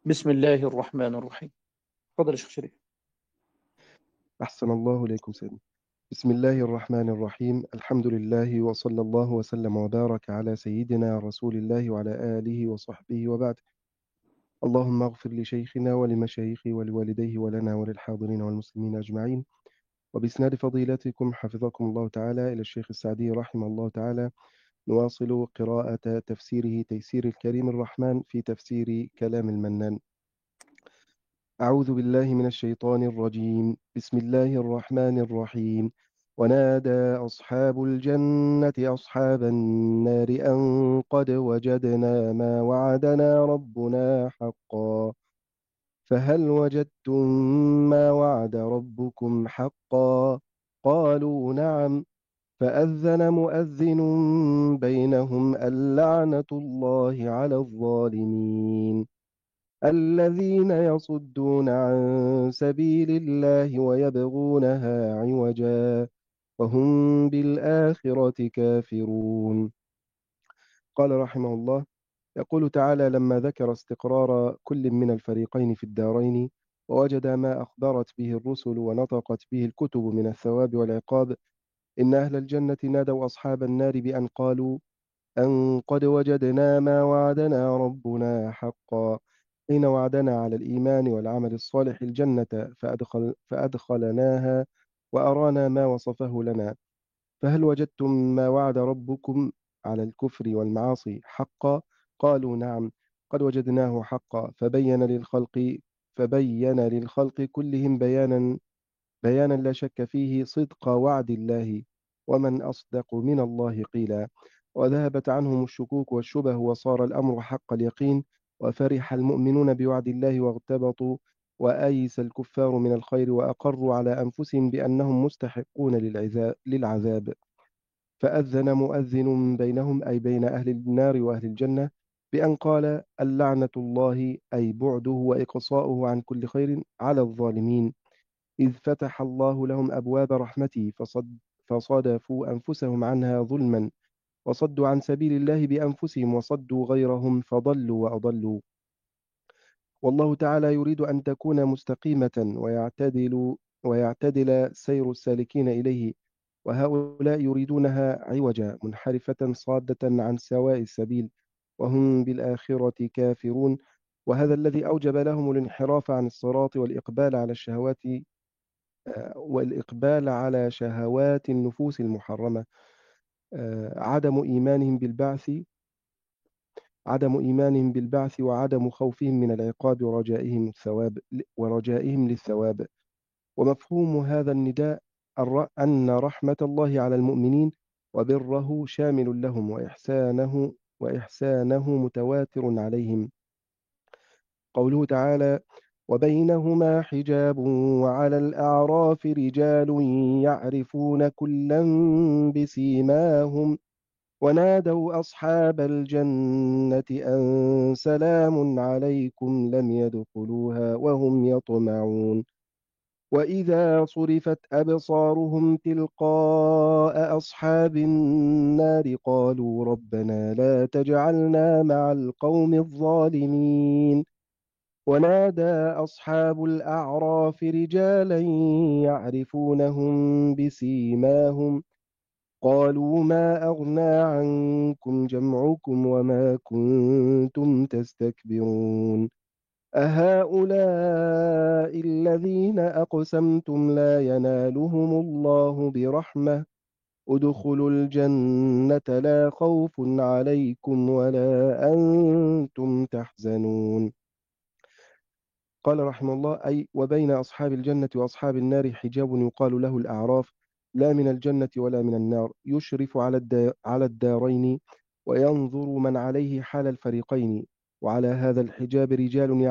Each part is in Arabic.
بسم الله الرحمن الرحيم. تفضل يا شيخ شريف. أحسن الله إليكم سيدنا. بسم الله الرحمن الرحيم. الحمد لله وصلى الله وسلم وبارك على سيدنا رسول الله وعلى آله وصحبه وبعد. اللهم اغفر لشيخنا ولمشايخه ولوالديه ولنا وللحاضرين والمسلمين أجمعين. وبإسناد فضيلتكم حفظكم الله تعالى إلى الشيخ السعدي رحمه الله تعالى نواصل قراءة تفسيره تيسير الكريم الرحمن في تفسير كلام المنان. أعوذ بالله من الشيطان الرجيم. بسم الله الرحمن الرحيم. ونادى أصحاب الجنة أصحاب النار أن قد وجدنا ما وعدنا ربنا حقا فهل وجدتم ما وعد ربكم حقا قالوا نعم فأذن مؤذن بينهم اللعنة الله على الظالمين الذين يصدون عن سبيل الله ويبغونها عوجا وهم بالآخرة كافرون. قال رحمه الله: يقول تعالى لما ذكر استقرار كل من الفريقين في الدارين ووجد ما أخبرت به الرسل ونطقت به الكتب من الثواب والعقاب، إن أهل الجنة نادوا أصحاب النار بأن قالوا أن قد وجدنا ما وعدنا ربنا حقا، حين وعدنا على الإيمان والعمل الصالح الجنة فأدخلناها وأرانا ما وصفه لنا. فهل وجدتم ما وعد ربكم على الكفر والمعاصي حقا؟ قالوا نعم قد وجدناه حقا. فبين للخلق كلهم بيانا لا شك فيه صدق وعد الله، ومن أصدق من الله قيلا. وذهبت عنهم الشكوك والشبه وصار الأمر حق اليقين، وفرح المؤمنون بوعد الله واغتبطوا، وآيس الكفار من الخير وأقروا على أنفسهم بأنهم مستحقون للعذاب. فأذن مؤذن بينهم أي بين أهل النار وأهل الجنة بأن قال اللعنة الله أي بعده وإقصاؤه عن كل خير على الظالمين، إذ فتح الله لهم أبواب رحمته فصدفوا أنفسهم عنها ظلما، وصدوا عن سبيل الله بأنفسهم وصدوا غيرهم فضلوا وأضلوا. والله تعالى يريد أن تكون مستقيمة ويعتدل سير السالكين إليه، وهؤلاء يريدونها عوجا منحرفة صادة عن سواء السبيل، وهم بالآخرة كافرون. وهذا الذي أوجب لهم الانحراف عن الصراط والإقبال على شهوات النفوس المحرمة. عدم إيمانهم بالبعث وعدم خوفهم من العقاب ورجائهم للثواب. ومفهوم هذا النداء أن رحمة الله على المؤمنين وبره شامل لهم، وإحسانه متواتر عليهم. قوله تعالى: وبينهما حجاب وعلى الأعراف رجال يعرفون كلا بسيماهم ونادوا أصحاب الجنة أن سلام عليكم لم يدخلوها وهم يطمعون. وإذا صرفت أبصارهم تلقاء أصحاب النار قالوا ربنا لا تجعلنا مع القوم الظالمين. ونادى أصحاب الأعراف رجالا يعرفونهم بسيماهم قالوا ما أغنى عنكم جمعكم وما كنتم تستكبرون أهؤلاء الذين أقسمتم لا ينالهم الله برحمة ادخلوا الجنة لا خوف عليكم ولا أنتم تحزنون. قال رحمه الله: أي وبين أصحاب الجنة وأصحاب النار حجاب يقال له الأعراف، لا من الجنة ولا من النار، يشرف على الدارين وينظر من عليه حال الفريقين. وعلى هذا الحجاب رجال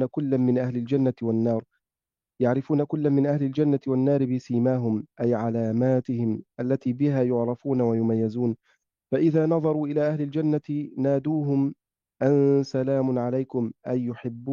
يعرفون كل من أهل الجنة والنار بسيماهم أي علاماتهم التي بها يعرفون ويميزون. فإذا نظروا إلى أهل الجنة نادوهم أن سلام عليكم أي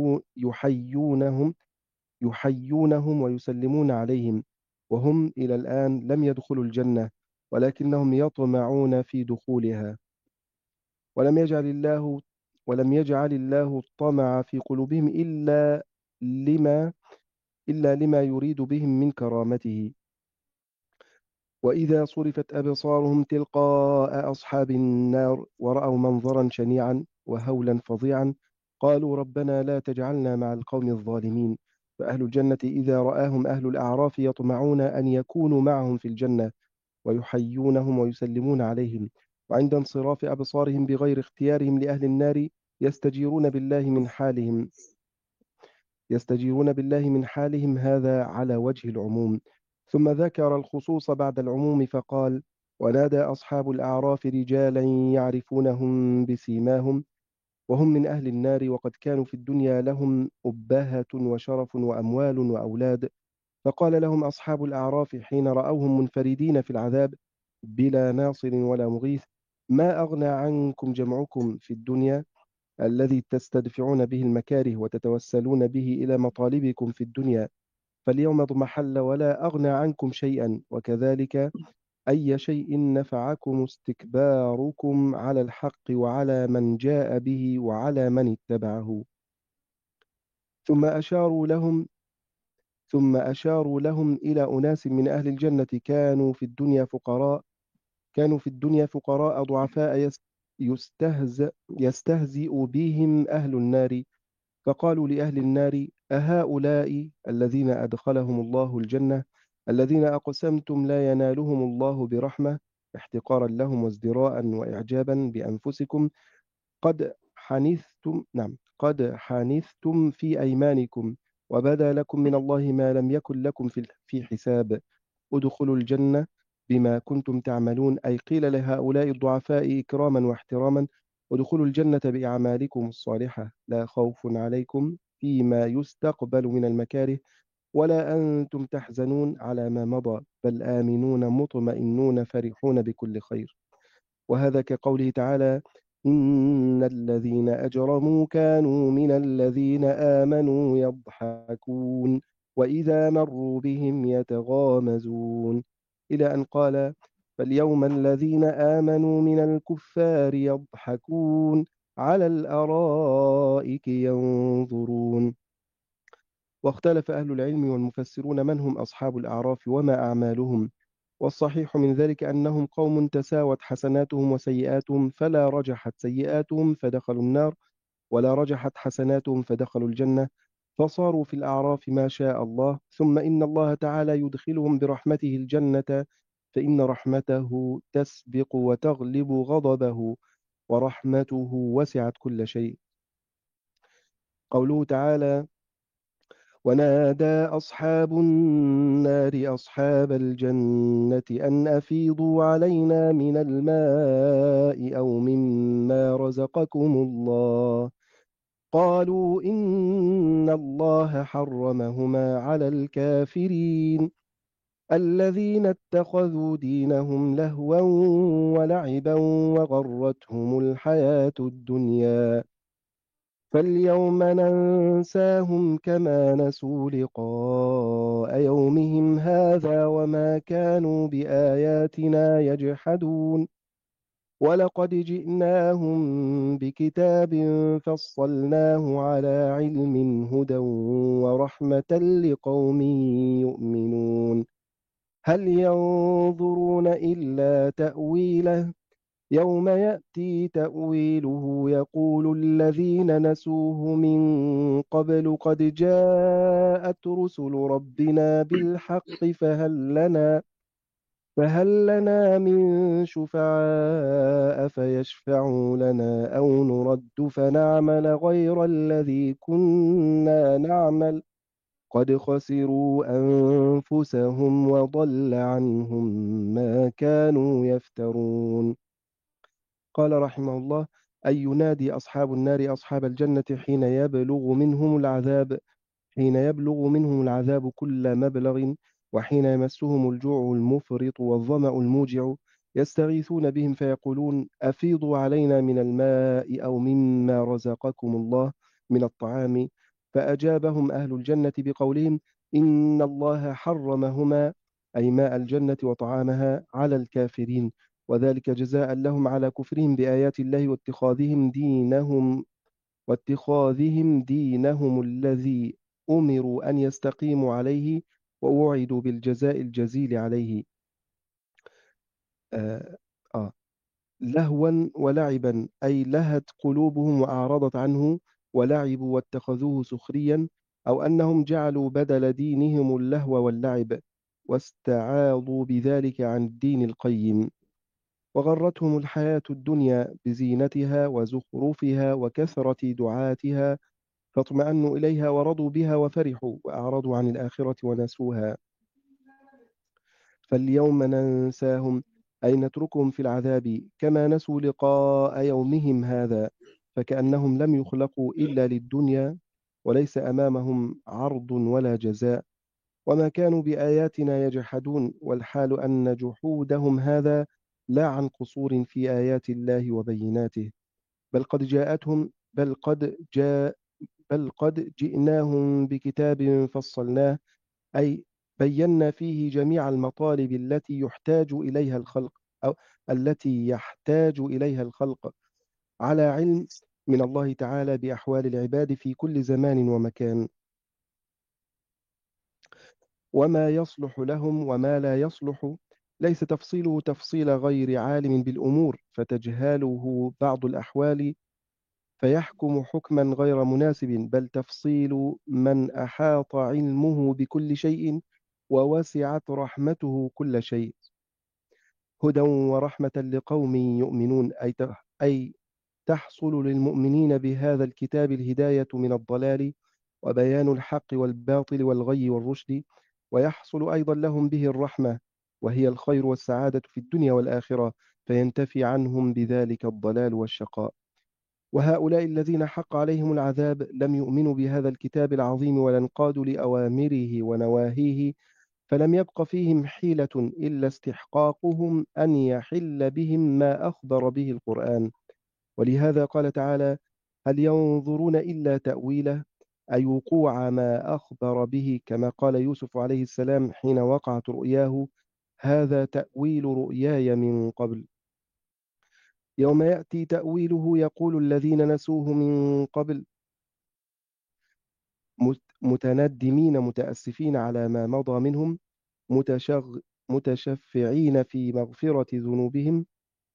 يحيونهم ويسلمون عليهم، وهم إلى الآن لم يدخلوا الجنة ولكنهم يطمعون في دخولها. ولم يجعل الله ولم يجعل الله الطمع في قلوبهم لما إلا لما يريد بهم من كرامته. وإذا صرفت أبصارهم تلقاء أصحاب النار ورأوا منظرا شنيعا وهولا فظيعا قالوا ربنا لا تجعلنا مع القوم الظالمين. فأهل الجنة إذا رآهم أهل الأعراف يطمعون أن يكونوا معهم في الجنة، ويحيونهم ويسلمون عليهم. وعند انصراف أبصارهم بغير اختيارهم لأهل النار يستجيرون بالله من حالهم يستجيرون بالله من حالهم، هذا على وجه العموم. ثم ذكر الخصوص بعد العموم فقال: ونادى أصحاب الأعراف رجالا يعرفونهم بسيماهم وهم من أهل النار، وقد كانوا في الدنيا لهم أبهة وشرف وأموال وأولاد. فقال لهم أصحاب الأعراف حين رأوهم منفردين في العذاب بلا ناصر ولا مغيث: ما أغنى عنكم جمعكم في الدنيا الذي تستدفعون به المكاره وتتوسلون به إلى مطالبكم في الدنيا، فاليوم اضمحل ولا أغنى عنكم شيئا، وكذلك أي شيء نفعكم استكباركم على الحق وعلى من جاء به وعلى من اتبعه. ثم أشاروا لهم ثم أشاروا لهم إلى أناس من أهل الجنة كانوا في الدنيا فقراء ضعفاء يستهزئ بهم أهل النار. فقالوا لأهل النار: أهؤلاء الذين أدخلهم الله الجنة الذين أقسمتم لا ينالهم الله برحمة، احتقارا لهم وازدراء وإعجابا بأنفسكم، قد حنثتم في أيمانكم، وبدا لكم من الله ما لم يكن لكم في حساب، ادخلوا الجنة بما كنتم تعملون. أي قيل لهؤلاء الضعفاء إكراما واحتراما: ادخلوا الجنة بأعمالكم الصالحة، لا خوف عليكم فيما يستقبل من المكاره، ولا أنتم تحزنون على ما مضى، بل آمنون مطمئنون فرحون بكل خير. وهذا كقوله تعالى: إن الذين أجرموا كانوا من الذين آمنوا يضحكون وإذا مروا بهم يتغامزون، إلى أن قال: فاليوم الذين آمنوا من الكفار يضحكون على الأرائك ينظرون. واختلف أهل العلم والمفسرون من هم أصحاب الأعراف وما أعمالهم، والصحيح من ذلك أنهم قوم تساوت حسناتهم وسيئاتهم، فلا رجحت سيئاتهم فدخلوا النار، ولا رجحت حسناتهم فدخلوا الجنة، فصاروا في الأعراف ما شاء الله. ثم إن الله تعالى يدخلهم برحمته الجنة، فإن رحمته تسبق وتغلب غضبه، ورحمته وسعت كل شيء. قوله تعالى: ونادى أصحاب النار أصحاب الجنة أن أفيضوا علينا من الماء أو مما رزقكم الله، قالوا إن الله حرمهما على الكافرين الذين اتخذوا دينهم لهوا ولعبا وغرتهم الحياة الدنيا، فاليوم ننساهم كما نسوا لقاء يومهم هذا وما كانوا بآياتنا يجحدون، ولقد جئناهم بكتاب فصلناه على علم هدى ورحمة لقوم يؤمنون. هل ينظرون إلا تأويله يوم يأتي تأويله يقول الذين نسوه من قبل قد جاءت رسل ربنا بالحق فهل لنا من شفعاء فيشفعوا لنا أو نرد فنعمل غير الذي كنا نعمل قد خسروا أنفسهم وضل عنهم ما كانوا يفترون. قال رحمه الله: أي ينادي أصحاب النار أصحاب الجنة حين يبلغ منهم العذاب كل مبلغ، وحين يمسهم الجوع المفرط والظمأ الموجع، يستغيثون بهم فيقولون: أفيضوا علينا من الماء أو مما رزقكم الله من الطعام. فأجابهم أهل الجنة بقولهم: إن الله حرمهما، أي ماء الجنة وطعامها، على الكافرين، وذلك جزاء لهم على كفرهم بآيات الله واتخاذهم دينهم واتخاذهم دينهم الذي أمروا أن يستقيموا عليه ووعدوا بالجزاء الجزيل عليه. آه آه لهوا ولعبا، أي لهت قلوبهم وأعرضت عنه، ولعبوا واتخذوه سخريا، أو أنهم جعلوا بدل دينهم اللهو واللعب، واستعاضوا بذلك عن الدين القيم. وغرتهم الحياة الدنيا بزينتها وزخرفها وكثرة دعاتها، فاطمأنوا إليها ورضوا بها وفرحوا، وأعرضوا عن الآخرة ونسوها. فاليوم ننساهم، أي نتركهم في العذاب كما نسوا لقاء يومهم هذا، فكأنهم لم يخلقوا إلا للدنيا، وليس أمامهم عرض ولا جزاء، وما كانوا بآياتنا يجحدون، والحال أن جحودهم هذا لا عن قصور في آيات الله وبيناته، بل قد جئناهم بكتاب فصلناه، أي بينا فيه جميع المطالب التي يحتاج إليها الخلق، على علم من الله تعالى بأحوال العباد في كل زمان ومكان، وما يصلح لهم وما لا يصلح، ليس تفصيله تفصيل غير عالم بالأمور فتجهاله بعض الأحوال فيحكم حكما غير مناسب، بل تفصيل من أحاط علمه بكل شيء ووسعت رحمته كل شيء، هدى ورحمة لقوم يؤمنون، أي تحصل للمؤمنين بهذا الكتاب الهداية من الضلال، وبيان الحق والباطل والغي والرشد، ويحصل أيضا لهم به الرحمة، وهي الخير والسعادة في الدنيا والآخرة، فينتفي عنهم بذلك الضلال والشقاء. وهؤلاء الذين حق عليهم العذاب لم يؤمنوا بهذا الكتاب العظيم ولا انقادوا لأوامره ونواهيه، فلم يبق فيهم حيلة إلا استحقاقهم أن يحل بهم ما أخبر به القرآن. ولهذا قال تعالى: هل ينظرون إلا تأويله، أي وقوع ما أخبر به، كما قال يوسف عليه السلام حين وقعت رؤياه: هذا تأويل رؤياي من قبل. يوم يأتي تأويله يقول الذين نسوه من قبل متندمين متأسفين على ما مضى منهم، متشغ متشفعين في مغفرة ذنوبهم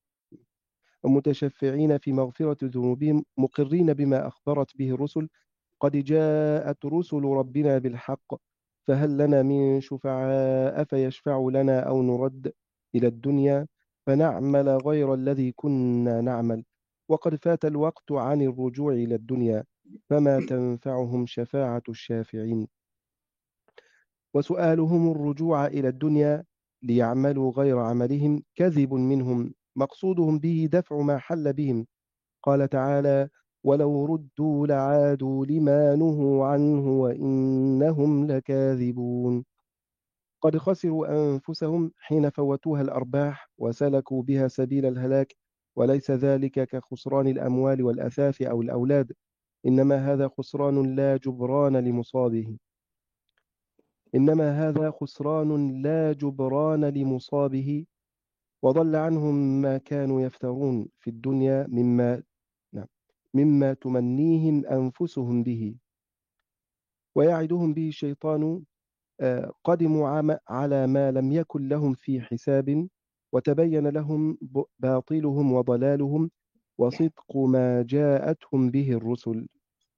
مقرين بما أخبرت به الرسل: قد جاءت رسل ربنا بالحق، فهل لنا من شفعاء فيشفعوا لنا أو نرد إلى الدنيا فنعمل غير الذي كنا نعمل، وقد فات الوقت عن الرجوع إلى الدنيا، فما تنفعهم شفاعة الشافعين. وسؤالهم الرجوع إلى الدنيا ليعملوا غير عملهم كذب منهم، مقصودهم به دفع ما حل بهم. قال تعالى: ولو ردوا لعادوا لما نهوا عنه وإنهم لكاذبون. قد خسروا أنفسهم حين فوتوها الأرباح وسلكوا بها سبيل الهلاك، وليس ذلك كخسران الأموال والأثاث أو الأولاد، إنما هذا خسران لا جبران لمصابه، وضل عنهم ما كانوا يفترون في الدنيا نعم، مما تمنيهم أنفسهم به، ويعدهم به الشيطان. قدموا على ما لم يكن لهم في حساب، وتبين لهم باطلهم وضلالهم وصدق ما جاءتهم به الرسل.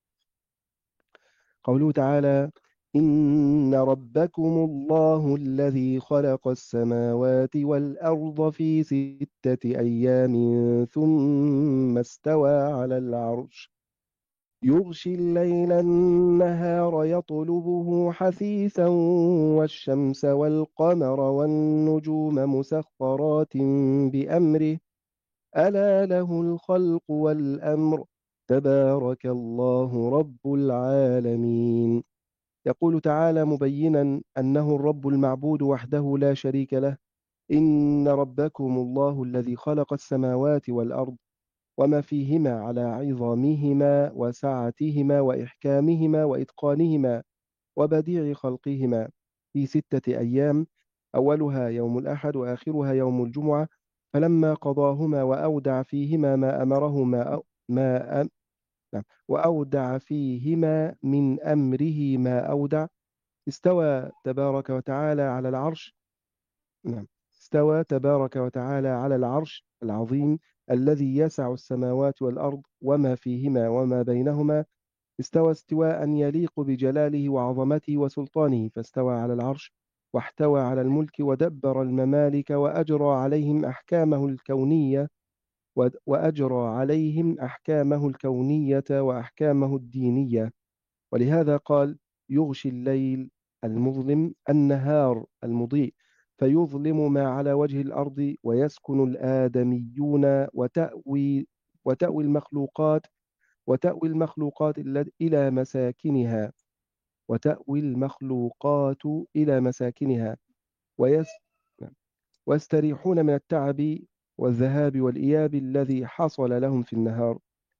قوله تعالى: إن ربكم الله الذي خلق السماوات والأرض في 6 أيام ثم استوى على العرش، يغشي الليل النهار يطلبه حثيثا، والشمس والقمر والنجوم مسخرات بأمره، ألا له الخلق والأمر، تبارك الله رب العالمين. يقول تعالى مبينا أنه الرب المعبود وحده لا شريك له: إن ربكم الله الذي خلق السماوات والأرض وما فيهما على عظامهما وسعتهما وإحكامهما وإتقانهما وبديع خلقهما في 6 أيام، أولها يوم الأحد وآخرها يوم الجمعة، فلما قضاهما وأودع فيهما ما أمره نعم. وأودع فيهما من أمره ما أودع. استوى تبارك وتعالى على العرش. نعم. استوى تبارك وتعالى على العرش العظيم الذي يسع السماوات والأرض وما فيهما وما بينهما. استوى استواء يليق بجلاله وعظمته وسلطانه، فاستوى على العرش واحتوى على الملك ودبر الممالك وأجرى عليهم أحكامه الكونية وأحكامه الدينية. ولهذا قال: يغشي الليل المظلم النهار المضيء فيظلم ما على وجه الأرض ويسكن الآدميون وتأوي المخلوقات إلى مساكنها وتأوي المخلوقات إلى مساكنها ويس ويستريحون من التعب والذهاب والإياب الذي حصل لهم في النهار.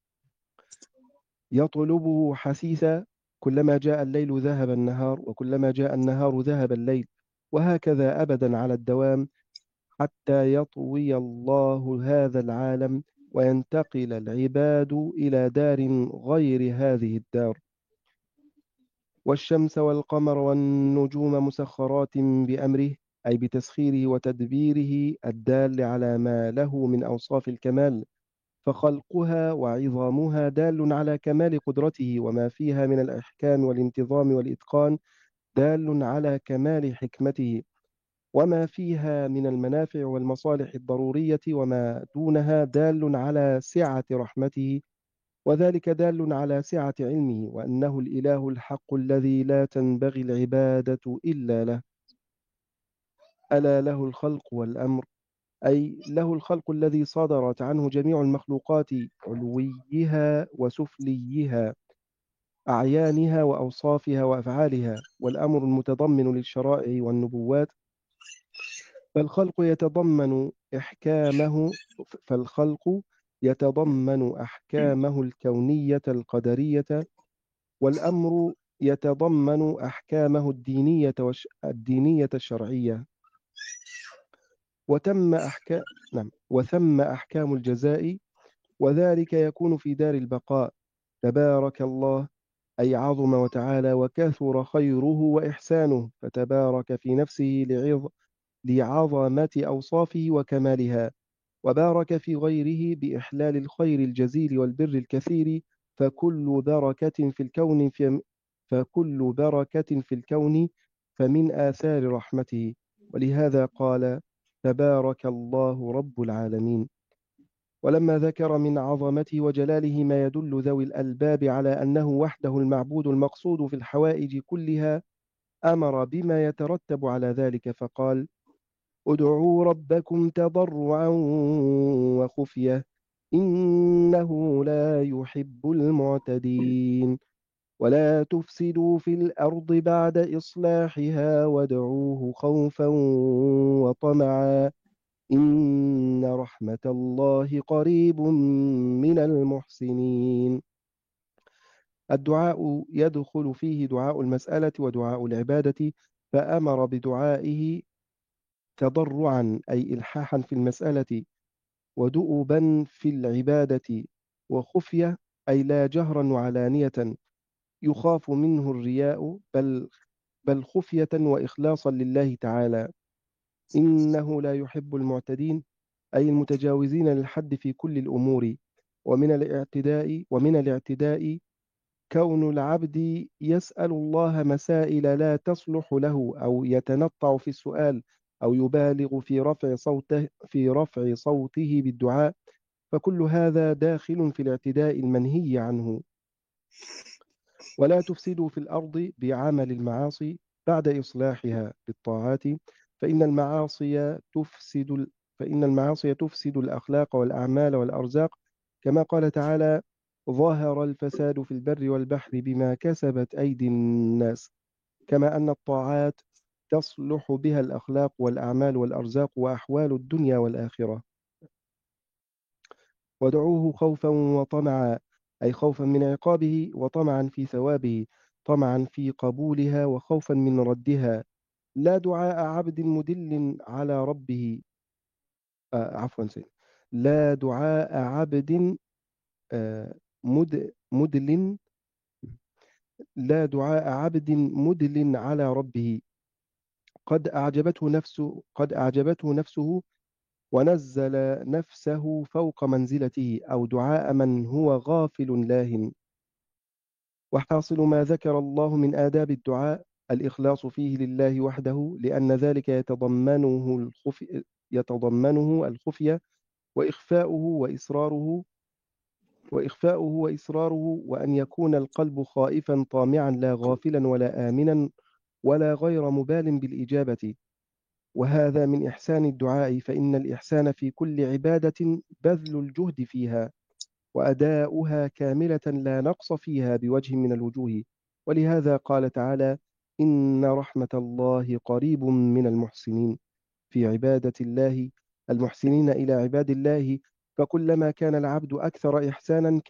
يطلبه حثيثا، كلما جاء الليل ذهب النهار، وكلما جاء النهار ذهب الليل، وهكذا أبدا على الدوام، حتى يطوي الله هذا العالم وينتقل العباد إلى دار غير هذه الدار. والشمس والقمر والنجوم مسخرات بأمره، أي بتسخيره وتدبيره الدال على ما له من أوصاف الكمال، فخلقها وعظامها دال على كمال قدرته، وما فيها من الإحكام والانتظام والإتقان دال على كمال حكمته، وما فيها من المنافع والمصالح الضرورية وما دونها دال على سعة رحمته، وذلك دال على سعة علمه، وأنه الإله الحق الذي لا تنبغي العبادة إلا له. ألا له الخلق والأمر، أي له الخلق الذي صدرت عنه جميع المخلوقات، علويها وسفليها، أعيانها وأوصافها وأفعالها، والأمر المتضمن للشرائع والنبوات. فالخلق يتضمن إحكامه فالخلق يتضمن أحكامه الكونية القدرية، والأمر يتضمن أحكامه الدينية الشرعية. وثم أحكام الجزاء، وذلك يكون في دار البقاء. تبارك الله، أي عظم وتعالى وكثر خيره وإحسانه، فتبارك في نفسه لعظمة أوصافه وكمالها، وبارك في غيره بإحلال الخير الجزيل والبر الكثير، فكل بركة في الكون فمن آثار رحمته. ولهذا قال: تبارك الله رب العالمين. ولما ذكر من عظمته وجلاله ما يدل ذوي الألباب على أنه وحده المعبود المقصود في الحوائج كلها، أمر بما يترتب على ذلك فقال: ادعوا ربكم تضرعا وخفية إنه لا يحب المعتدين، ولا تفسدوا في الأرض بعد إصلاحها وادعوه خوفا وطمعا إن رحمة الله قريب من المحسنين. الدعاء يدخل فيه دعاء المسألة ودعاء العبادة، فأمر بدعائه تضرعا أي إلحاحا في المسألة، ودؤبا في العبادة، وخفية أي لا جهرا وعلانية يخاف منه الرياء، بل خفية وإخلاصا لله تعالى. إنه لا يحب المعتدين، أي المتجاوزين للحد في كل الأمور. ومن الاعتداء كون العبد يسأل الله مسائل لا تصلح له، أو يتنطع في السؤال، أو يبالغ في رفع صوته بالدعاء، فكل هذا داخل في الاعتداء المنهي عنه. ولا تفسدوا في الأرض بعمل المعاصي بعد إصلاحها بالطاعات، فإن المعاصي تفسد الأخلاق والأعمال والأرزاق، كما قال تعالى: ظهر الفساد في البر والبحر بما كسبت أيدي الناس. كما أن الطاعات تصلح بها الأخلاق والأعمال والأرزاق وأحوال الدنيا والآخرة. ودعوه خوفا وطمعا، أي خوفا من عقابه وطمعا في ثوابه، طمعا في قبولها وخوفا من ردها. لا دعاء عبد مدل على ربه عفوا سيد لا دعاء عبد مدل لا دعاء عبد مدل على ربه قد أعجبته نفسه ونزل نفسه فوق منزلته، أو دعاء من هو غافل لاهٍ. وحاصل ما ذكر الله من آداب الدعاء الإخلاص فيه لله وحده، لأن ذلك يتضمنه الخفية وإصراره، وأن يكون القلب خائفا طامعا لا غافلا ولا آمنا ولا غير مبال بالإجابة. وهذا من إحسان الدعاء، فإن الإحسان في كل عبادة بذل الجهد فيها وأداؤها كاملة لا نقص فيها بوجه من الوجوه. ولهذا قال تعالى: إن رحمة الله قريب من المحسنين، في عبادة الله المحسنين إلى عباد الله. فكلما كان العبد أكثر إحسانا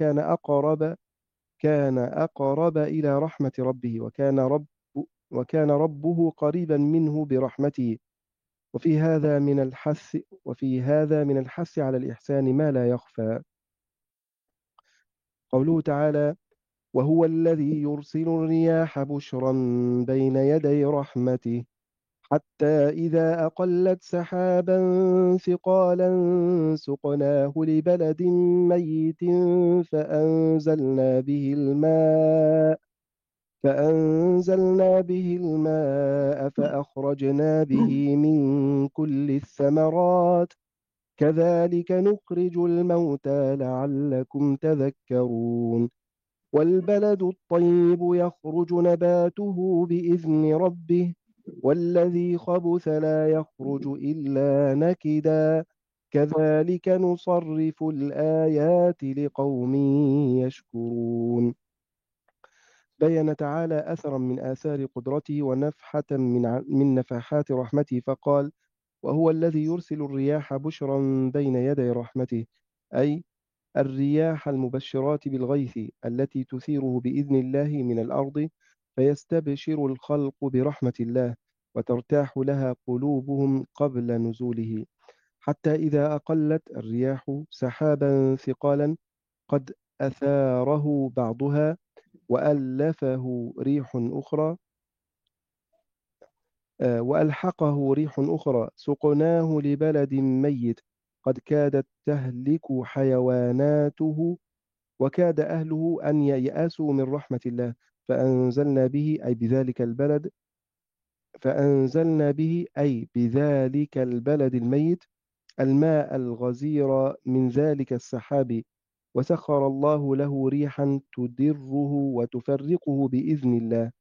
كان أقرب إلى رحمة ربه، وكان ربه قريبا منه برحمته. وفي هذا من الحث على الإحسان ما لا يخفى. قوله تعالى: وهو الذي يرسل الرياح بشرا بين يدي رحمته حتى إذا أقلت سحابا ثقالا سقناه لبلد ميت فأنزلنا به الماء فأخرجنا به من كل الثمرات كذلك نخرج الموتى لعلكم تذكرون. والبلد الطيب يخرج نباته بإذن ربه والذي خبث لا يخرج إلا نكدا كذلك نصرف الآيات لقوم يشكرون. بين تعالى أثرا من آثار قدرته ونفحة من نفحات رحمته فقال: وهو الذي يرسل الرياح بشرا بين يدي رحمته، أي الرياح المبشرات بالغيث التي تثيره بإذن الله من الأرض، فيستبشر الخلق برحمة الله وترتاح لها قلوبهم قبل نزوله، حتى إذا أقلت الرياح سحابا ثقالا قد أثاره بعضها وألحقه ريح أخرى سقناه لبلد ميت قد كادت تهلك حيواناته وكاد أهله أن ييأسوا من رحمة الله، فأنزلنا به أي بذلك البلد الميت الماء الغزير من ذلك السحاب، وسخر الله له ريحا تدره وتفرقه بإذن الله،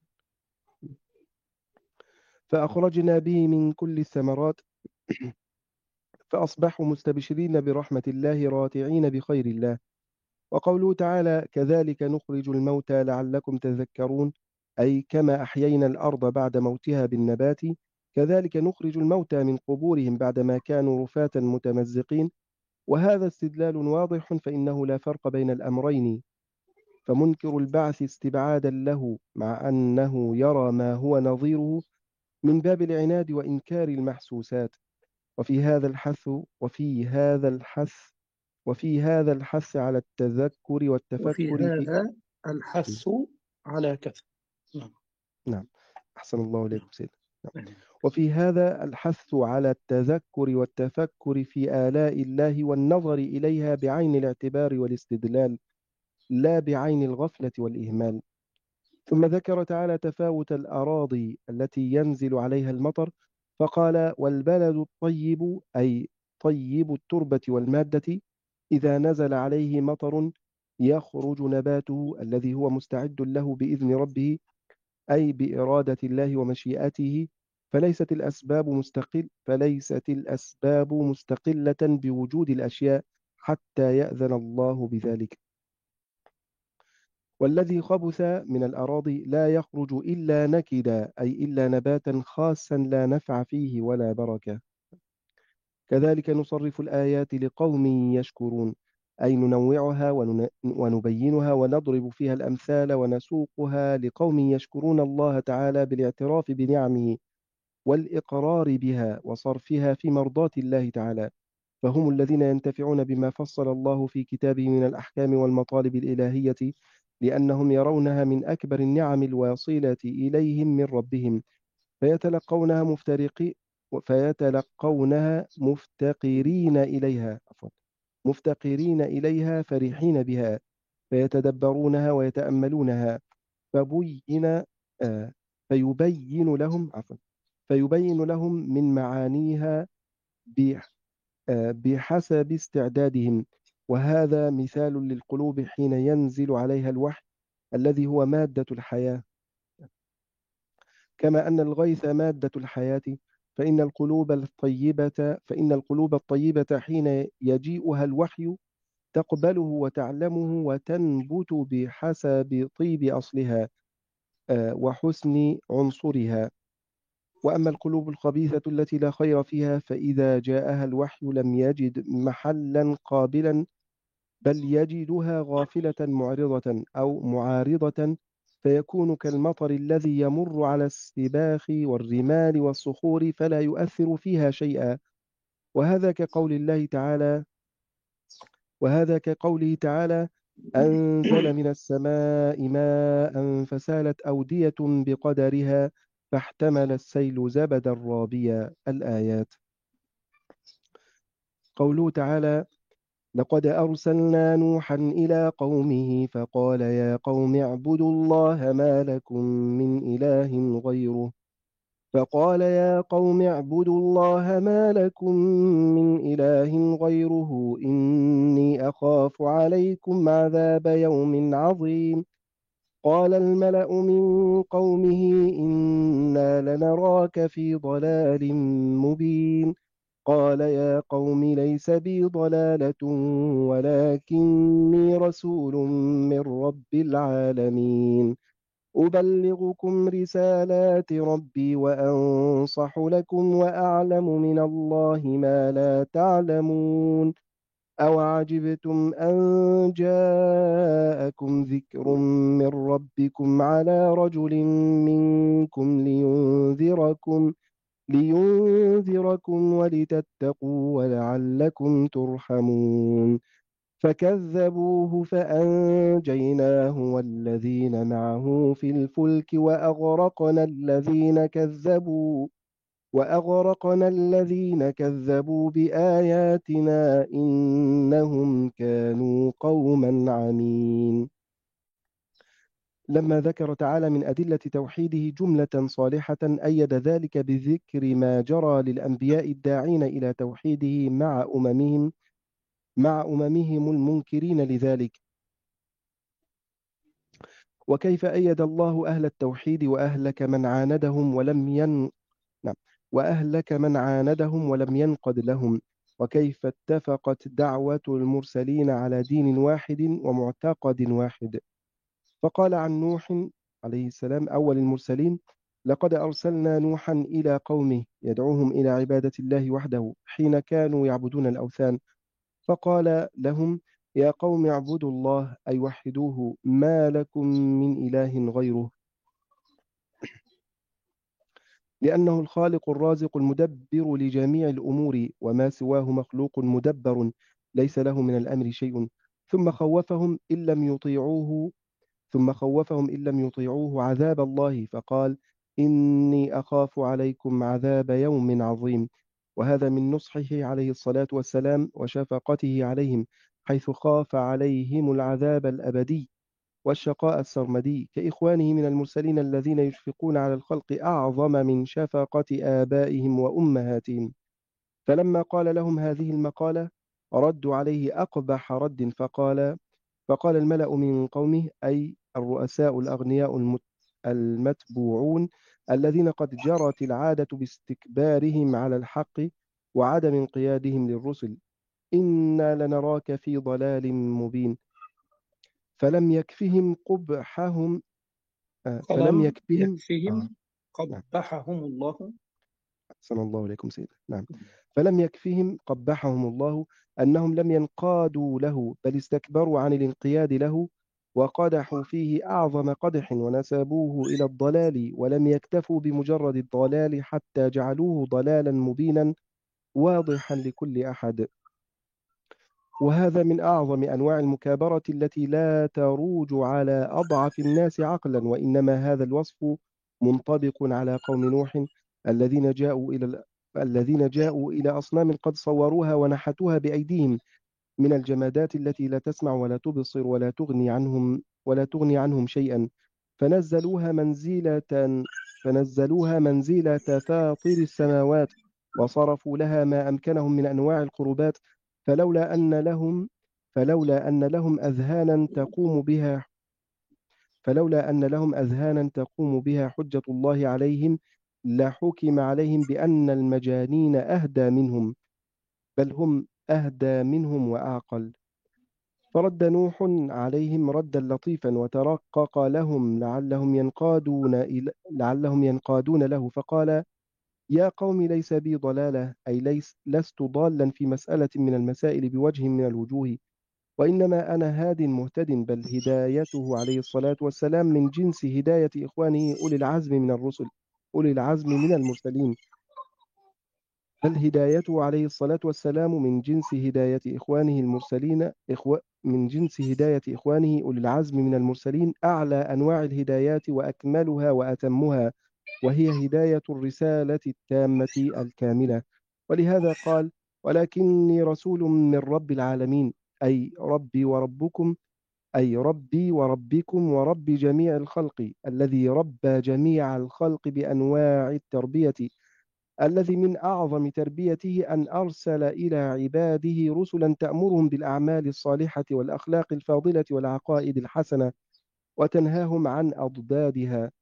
فأخرجنا به من كل الثمرات فأصبحوا مستبشرين برحمة الله راتعين بخير الله. وقوله تعالى: كذلك نخرج الموتى لعلكم تذكرون، أي كما أحيينا الأرض بعد موتها بالنبات كذلك نخرج الموتى من قبورهم بعدما كانوا رفاة متمزقين. وهذا استدلال واضح، فإنه لا فرق بين الأمرين، فمنكر البعث استبعادا له مع أنه يرى ما هو نظيره من باب العناد وإنكار المحسوسات. وفي هذا الحث وفي هذا الحث وفي هذا الحث على التذكر وفي والتفكر في هذا الحث على كذا. نعم. نعم، أحسن الله إليكم سيدنا. نعم. نعم. وفي هذا الحث على التذكر والتفكر في آلاء الله والنظر إليها بعين الاعتبار والاستدلال لا بعين الغفلة والإهمال. ثم ذكر تعالى تفاوت الأراضي التي ينزل عليها المطر فقال: والبلد الطيب أي طيب التربة والمادة إذا نزل عليه مطر يخرج نباته الذي هو مستعد له بإذن ربه، أي بإرادة الله ومشيئته، فليست الأسباب مستقلة بوجود الأشياء حتى يأذن الله بذلك. والذي خبث من الأراضي لا يخرج إلا نكدا، أي إلا نباتا خاصا لا نفع فيه ولا بركة. كذلك نصرف الآيات لقوم يشكرون، أي ننوعها ونبينها ونضرب فيها الأمثال ونسوقها لقوم يشكرون الله تعالى بالاعتراف بنعمه والإقرار بها وصرفها في مرضاة الله تعالى. فهم الذين ينتفعون بما فصل الله في كتابه من الأحكام والمطالب الإلهية، لأنهم يرونها من أكبر النعم الواصلة إليهم من ربهم، فيتلقونها مفتقرين إليها، مفتقرين إليها فرحين بها، فيتدبرونها ويتأملونها، فبين آه، فيبين لهم من معانيها بحسب استعدادهم. وهذا مثال للقلوب حين ينزل عليها الوحي الذي هو مادة الحياة. كما أن الغيث مادة الحياة، فإن القلوب الطيبة حين يجيئها الوحي تقبله وتعلمه وتنبت بحسب طيب أصلها وحسن عنصرها. وأما القلوب الخبيثة التي لا خير فيها، فإذا جاءها الوحي لم يجد محلا قابلا، بل يجدها غافلة معرضة أو معارضة، فيكون كالمطر الذي يمر على السباخ والرمال والصخور فلا يؤثر فيها شيئا. وهذا كقول الله تعالى أنزل من السماء ماء فسالت أودية بقدرها فاحتمل السيل زبدا رابيا. الآيات. قوله تعالى: لقد أرسلنا نوحا إلى قومه فقال يا قوم اعبدوا الله ما لكم من إله غيره إني أخاف عليكم عذاب يوم عظيم. قال الملأ من قومه إنا لنراك في ضلال مبين. قال يا قوم ليس بي ضلالة ولكني رسول من رب العالمين، أبلغكم رسالات ربي وأنصح لكم وأعلم من الله ما لا تعلمون. أوعجبتم أن جاءكم ذكر من ربكم على رجل منكم لينذركم ولتتقوا ولعلكم ترحمون. فكذبوه فأنجيناه والذين معه في الفلك وأغرقنا الذين كذبوا بآياتنا إنهم كانوا قوما عمين. لما ذكر تعالى من أدلة توحيده جملة صالحة أيد ذلك بذكر ما جرى للأنبياء الداعين إلى توحيده مع أممهم المنكرين لذلك. وكيف أيد الله أهل التوحيد نعم. وأهلك من عاندهم ولم ينقد لهم. وكيف اتفقت دعوة المرسلين على دين واحد ومعتقد واحد. فقال عن نوح عليه السلام أول المرسلين: لقد أرسلنا نوحا إلى قومه يدعوهم إلى عبادة الله وحده حين كانوا يعبدون الأوثان، فقال لهم: يا قوم اعبدوا الله أي وحدوه ما لكم من إله غيره، لأنه الخالق الرازق المدبر لجميع الأمور، وما سواه مخلوق مدبر ليس له من الأمر شيء. ثم خوفهم إن لم يطيعوه عذاب الله، فقال: إني أخاف عليكم عذاب يوم عظيم. وهذا من نصحه عليه الصلاة والسلام وشفقته عليهم، حيث خاف عليهم العذاب الأبدي والشقاء السرمدي، كإخوانه من المرسلين الذين يشفقون على الخلق أعظم من شفقة آبائهم وأمهاتهم. فلما قال لهم هذه المقالة ردوا عليه أقبح رد، فقال الملأ من قومه، أي الرؤساء الأغنياء المتبوعون الذين قد جرت العادة باستكبارهم على الحق وعدم انقيادهم للرسل: إنا لنراك في ضلال مبين. فلم يكفهم قبحهم فلم فلم يكفهم يكفهم نعم. قبحهم الله. أحسن الله إليكم سيدنا. نعم. فلم يكفهم قبحهم الله أنهم لم ينقادوا له، بل استكبروا عن الانقياد له وقدحوا فيه أعظم قدح ونسبوه إلى الضلال، ولم يكتفوا بمجرد الضلال حتى جعلوه ضلالا مبينا واضحا لكل أحد. وهذا من أعظم أنواع المكابرة التي لا تروج على أضعف الناس عقلا، وإنما هذا الوصف منطبق على قوم نوح الذين جاءوا إلى أصنام قد صوروها ونحتوها بأيديهم من الجمادات التي لا تسمع ولا تبصر ولا تغني عنهم شيئا، فنزلوها منزلة فاطر السماوات، وصرفوا لها ما أمكنهم من أنواع القربات، فلولا أن لهم فلولا أن لهم أذهانا تقوم بها حجة الله عليهم لحكم عليهم بأن المجانين أهدى منهم، بل هم أهدى منهم وأعقل. فرد نوح عليهم ردا لطيفا وترقق لهم لعلهم ينقادون له، فقال: يا قوم ليس بي ضلالة، أي لست ضالا في مسألة من المسائل بوجه من الوجوه، وإنما أنا هاد مهتد، بل هدايته عليه الصلاة والسلام من جنس هداية إخوانه أولي العزم من المرسلين. بل هدايته عليه الصلاة والسلام من جنس هداية إخوانه المرسلين من جنس هداية إخوانه أولي العزم من المرسلين، أعلى أنواع الهدايات وأكملها وأتمها، وهي هداية الرسالة التامة الكاملة. ولهذا قال: ولكني رسول من رب العالمين، أي ربي وربكم ورب جميع الخلق، الذي ربى جميع الخلق بأنواع التربية، الذي من أعظم تربيته أن أرسل إلى عباده رسلا تأمرهم بالأعمال الصالحة والأخلاق الفاضلة والعقائد الحسنة، وتنهاهم عن أضدادها.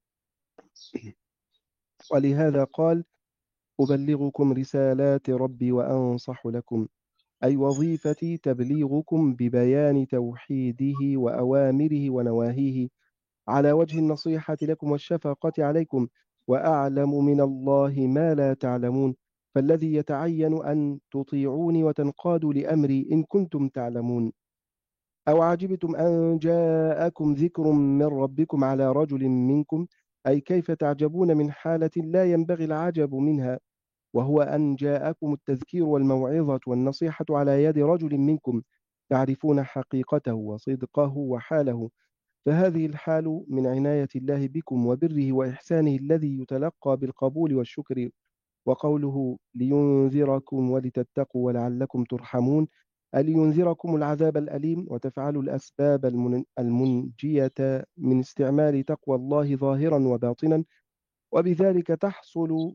ولهذا قال: أبلغكم رسالات ربي وأنصح لكم، أي وظيفتي تبليغكم ببيان توحيده وأوامره ونواهيه على وجه النصيحة لكم والشفقة عليكم، وأعلم من الله ما لا تعلمون، فالذي يتعين أن تطيعوني وتنقادوا لأمري إن كنتم تعلمون. أو عجبتم أن جاءكم ذكر من ربكم على رجل منكم، أي كيف تعجبون من حالة لا ينبغي العجب منها، وهو أن جاءكم التذكير والموعظة والنصيحة على يد رجل منكم تعرفون حقيقته وصدقه وحاله، فهذه الحال من عناية الله بكم وبره وإحسانه الذي يتلقى بالقبول والشكر. وقوله لينذركم ولتتقوا ولعلكم ترحمون، لينذركم العذاب الأليم وتفعلوا الأسباب المنجية من استعمال تقوى الله ظاهرا وباطنا، وبذلك تحصل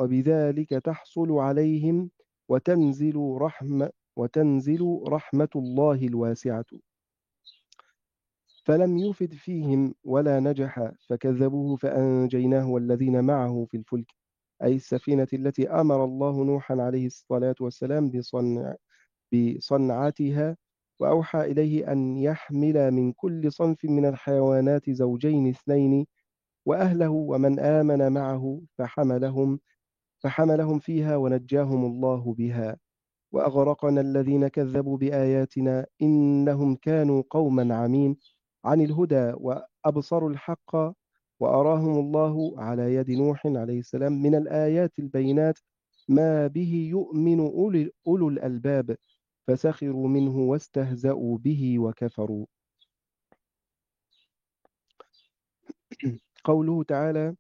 عليهم وتنزل رحمة الله الواسعة. فلم يفد فيهم ولا نجح، فكذبوه فأنجيناه والذين معه في الفلك، أي السفينة التي أمر الله نوحا عليه الصلاة والسلام بصنعتها، وأوحى إليه أن يحمل من كل صنف من الحيوانات زوجين اثنين، وأهله ومن آمن معه فحملهم فيها ونجاهم الله بها. وأغرقنا الذين كذبوا بآياتنا إنهم كانوا قوما عمين عن الهدى، وأبصروا الحق، وأراهم الله على يد نوح عليه السلام من الآيات البينات ما به يؤمن أولو الألباب، فسخروا منه واستهزأوا به وكفروا. قوله تعالى: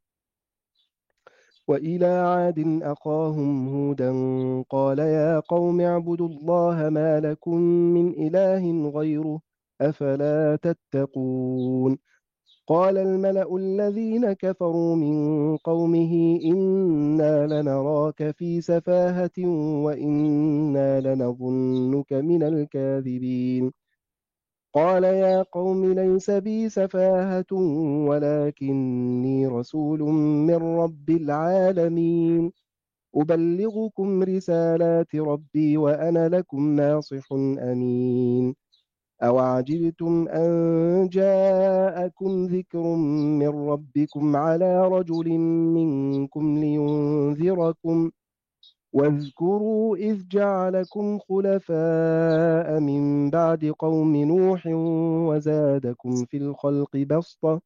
وإلى عاد أخاهم هودا قال يا قوم اعبدوا الله ما لكم من إله غيره أفلا تتقون. قال الملأ الذين كفروا من قومه إنا لنراك في سفاهة وإنا لنظنك من الكاذبين. قال يا قوم ليس بي سفاهة ولكني رسول من رب العالمين، أبلغكم رسالات ربي وأنا لكم ناصح أمين. أوعجبتم أن جاءكم ذكر من ربكم على رجل منكم لينذركم، واذكروا إذ جعلكم خلفاء من بعد قوم نوح وزادكم في الخلق بسطة،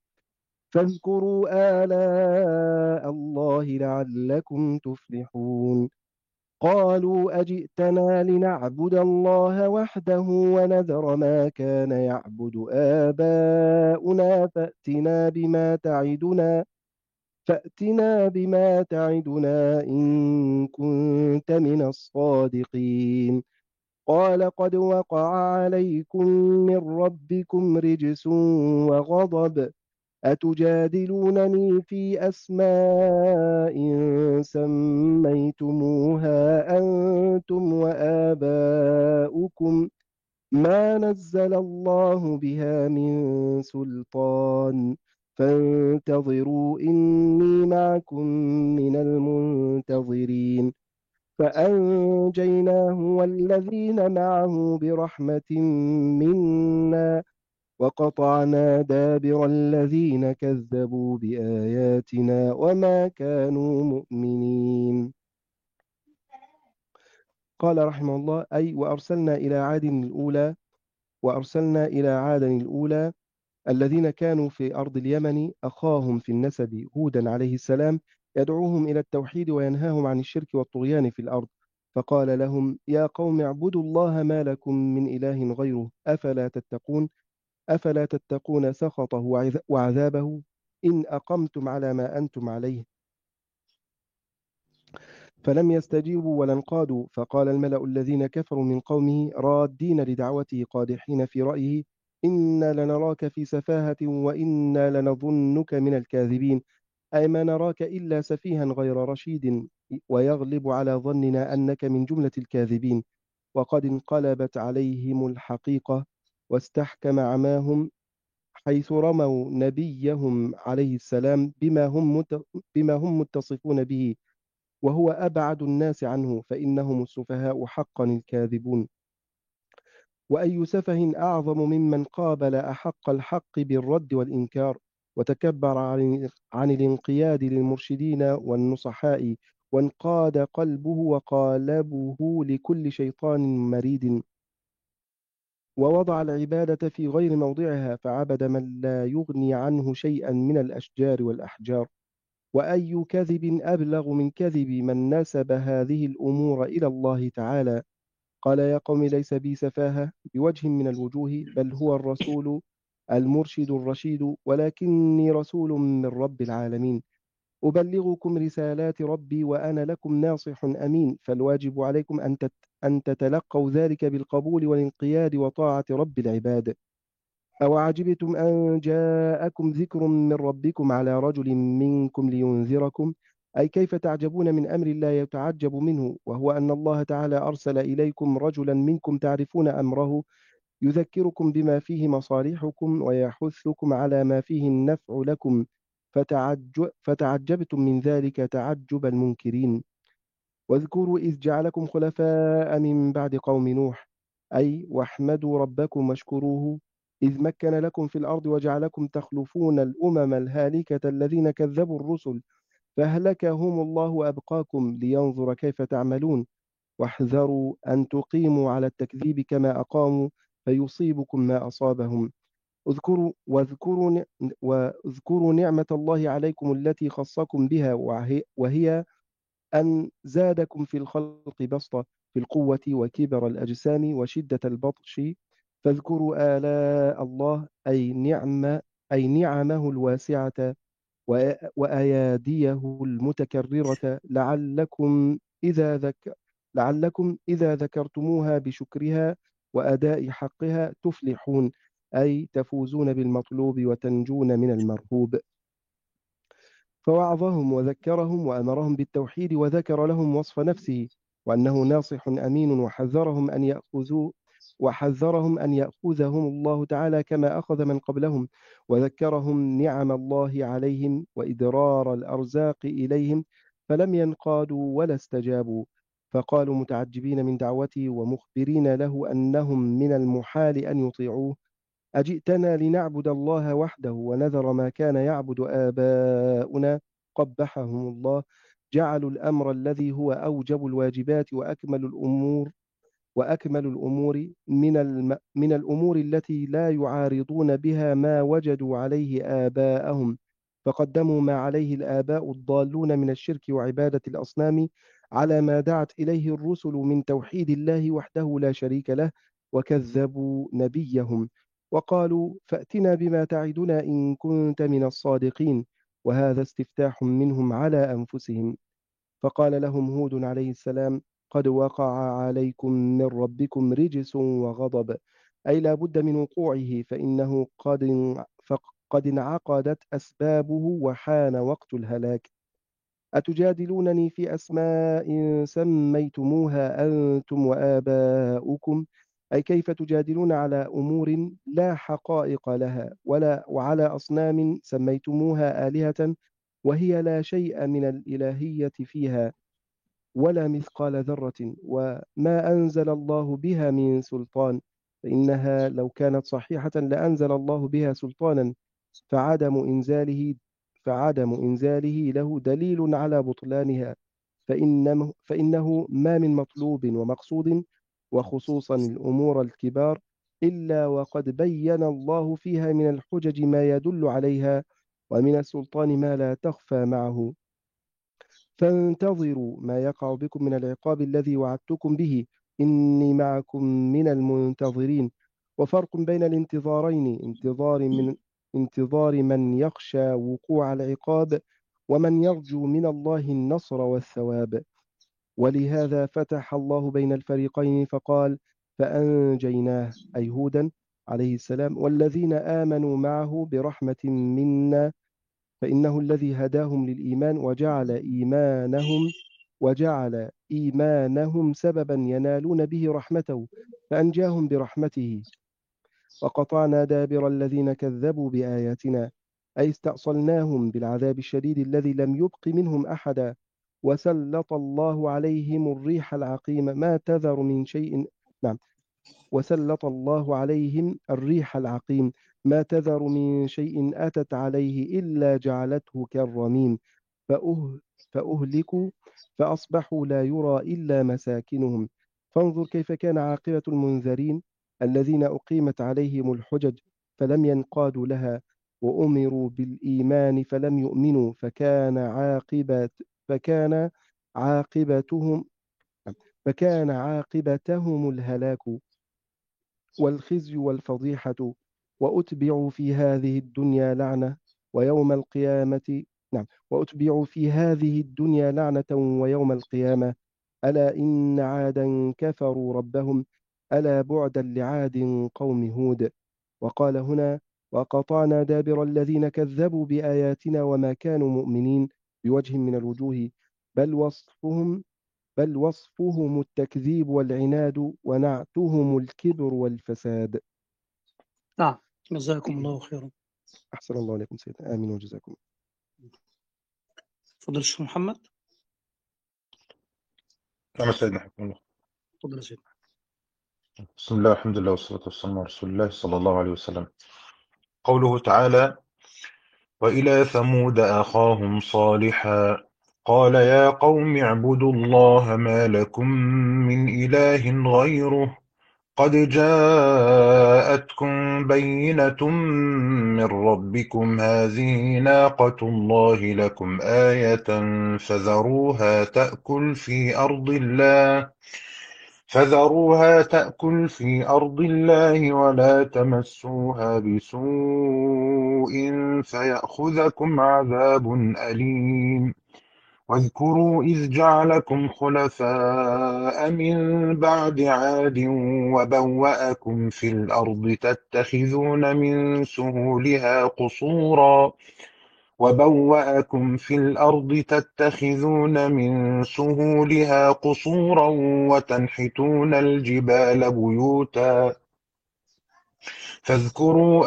فاذكروا آلاء الله لعلكم تفلحون. قالوا أجئتنا لنعبد الله وحده ونذر ما كان يعبد آباؤنا فأتنا بما تعدنا إن كنت من الصادقين. قال قد وقع عليكم من ربكم رجس وغضب، أتجادلونني في أسماء سميتموها أنتم وآباؤكم ما نزل الله بها من سلطان، فانتظروا إني معكم من المنتظرين. فأنجيناه والذين معه برحمة منا وقطعنا دابر الذين كذبوا بآياتنا وما كانوا مؤمنين. قال رحمه الله: أي وأرسلنا إلى عاد الأولى الذين كانوا في أرض اليمن أخاهم في النسب هودا عليه السلام يدعوهم إلى التوحيد وينهاهم عن الشرك والطغيان في الأرض. فقال لهم: يا قوم اعبدوا الله ما لكم من إله غيره أفلا تتقون سخطه وعذابه إن أقمتم على ما أنتم عليه. فلم يستجيبوا ولا انقادوا. فقال الملأ الذين كفروا من قومه رادين لدعوته قادحين في رأيه: إنا لنراك في سفاهة وإنا لنظنك من الكاذبين، أي ما نراك إلا سفيها غير رشيد، ويغلب على ظننا أنك من جملة الكاذبين. وقد انقلبت عليهم الحقيقة واستحكم عماهم، حيث رموا نبيهم عليه السلام بما هم متصفون به، وهو أبعد الناس عنه، فإنهم السفهاء حقا الكاذبون. وأي سفه أعظم ممن قابل أحق الحق بالرد والإنكار، وتكبر عن الانقياد للمرشدين والنصحاء، وانقاد قلبه وقالبه لكل شيطان مريد، ووضع العبادة في غير موضعها، فعبد من لا يغني عنه شيئا من الأشجار والأحجار. وأي كذب أبلغ من كذب من نسب هذه الأمور إلى الله تعالى. قال: يا قوم ليس بي سفاهة بوجه من الوجوه، بل هو الرسول المرشد الرشيد، ولكني رسول من رب العالمين، أبلغكم رسالات ربي وأنا لكم ناصح أمين. فالواجب عليكم أن تتلقوا ذلك بالقبول والانقياد وطاعة رب العباد. أو عجبتم أن جاءكم ذكر من ربكم على رجل منكم لينذركم، أي كيف تعجبون من أمر لا يتعجب منه، وهو أن الله تعالى أرسل إليكم رجلا منكم تعرفون أمره، يذكركم بما فيه مصالحكم ويحثكم على ما فيه النفع لكم، فتعجبتم من ذلك تعجب المنكرين. واذكروا إذ جعلكم خلفاء من بعد قوم نوح، أي واحمدوا ربكم واشكروه، إذ مكن لكم في الأرض وجعلكم تخلفون الأمم الهالكة الذين كذبوا الرسل، فأهلكهم الله وأبقاكم لينظر كيف تعملون. واحذروا أن تقيموا على التكذيب كما أقاموا فيصيبكم ما أصابهم. واذكروا نعمة الله عليكم التي خصكم بها، وهي أن زادكم في الخلق بسطة، في القوة وكبر الأجسام وشدة البطش. فاذكروا آلاء الله، أي نعمه الواسعة وأياديه المتكررة، لعلكم إذا ذكرتموها بشكرها وأداء حقها تفلحون، أي تفوزون بالمطلوب وتنجون من المرهوب. فوعظهم وذكرهم وأمرهم بالتوحيد، وذكر لهم وصف نفسه وأنه ناصح أمين، وحذرهم أن يأخذهم الله تعالى كما أخذ من قبلهم، وذكرهم نعم الله عليهم وإدرار الأرزاق إليهم، فلم ينقادوا ولا استجابوا. فقالوا متعجبين من دعوته ومخبرين له أنهم من المحال أن يطيعوه: أجئتنا لنعبد الله وحده ونذر ما كان يعبد آباؤنا؟ قبحهم الله. جعلوا الأمر الذي هو أوجب الواجبات وأكمل الأمور من الأمور التي لا يعارضون بها ما وجدوا عليه آباءهم، فقدموا ما عليه الآباء الضالون من الشرك وعبادة الأصنام على ما دعت إليه الرسل من توحيد الله وحده لا شريك له، وكذبوا نبيهم وقالوا فأتنا بما تعدنا إن كنت من الصادقين. وهذا استفتاح منهم على أنفسهم. فقال لهم هود عليه السلام: قد وقع عليكم من ربكم رجس وغضب، أي لا بد من وقوعه، فإنه قد انعقدت أسبابه وحان وقت الهلاك. أتجادلونني في أسماء سميتموها أنتم وآباؤكم، أي كيف تجادلون على أمور لا حقائق لها، وعلى أصنام سميتموها آلهة وهي لا شيء من الإلهية فيها ولا مثقال ذرة، وما أنزل الله بها من سلطان، فإنها لو كانت صحيحة لأنزل الله بها سلطانا، فعدم إنزاله فعدم إنزاله له دليل على بطلانها. فإنه ما من مطلوب ومقصود، وخصوصا الأمور الكبار، إلا وقد بين الله فيها من الحجج ما يدل عليها، ومن السلطان ما لا تخفى معه. فانتظروا ما يقع بكم من العقاب الذي وعدتكم به، إني معكم من المنتظرين. وفرق بين الانتظارين: انتظار من يخشى وقوع العقاب، ومن يرجو من الله النصر والثواب. ولهذا فتح الله بين الفريقين فقال: فأنجيناه، أي هودا عليه السلام، والذين آمنوا معه برحمة منا، فإنه الذي هداهم للإيمان وجعل إيمانهم سببا ينالون به رحمته، فأنجاهم برحمته. وقطعنا دابر الذين كذبوا بآياتنا، أي استأصلناهم بالعذاب الشديد الذي لم يبق منهم أحدا. وسلط الله عليهم الريح العقيم ما تذر من شيء نعم وسلط الله عليهم الريح العقيم ما تذر من شيء أتت عليه إلا جعلته كالرميم، فأهلكوا فأصبحوا لا يرى إلا مساكنهم. فانظر كيف كان عاقبة المنذرين الذين أقيمت عليهم الحجج فلم ينقادوا لها، وأمروا بالإيمان فلم يؤمنوا، فكان عاقبتهم فكان عاقبتهم الهلاك والخزي والفضيحة. وأتبعوا في هذه الدنيا لعنة ويوم القيامة وأتبعوا في هذه الدنيا لعنة ويوم القيامة. ألا إن عادا كفروا ربهم، ألا بعدا لعاد قوم هود. وقال هنا: وقطعنا دابر الذين كذبوا بآياتنا وما كانوا مؤمنين، بوجه من الوجوه، بل وصفهم بل وصفهم التكذيب والعناد، ونعتهم الكبر والفساد. نعم، جزاكم الله خيرا. أحسن الله عليكم سيدنا، آمين وجزاكم. تفضل الشيخ محمد. نعم سيدنا، حكم الله. تفضل يا سيدنا. بسم الله، الحمد لله، والصلاة والسلام على رسول الله صلى الله عليه وسلم. قوله تعالى: وإلى ثمود أخاهم صالحا قال يا قوم اعبدوا الله ما لكم من إله غيره قد جاءتكم بينة من ربكم هذه ناقة الله لكم آية فذروها تأكل في أرض الله ولا تمسوها بسوء فيأخذكم عذاب أليم. واذكروا إذ جعلكم خلفاء من بعد عاد وبوأكم في الأرض تتخذون من سهولها قصورا وتنحتون الجبال بيوتا فاذكروا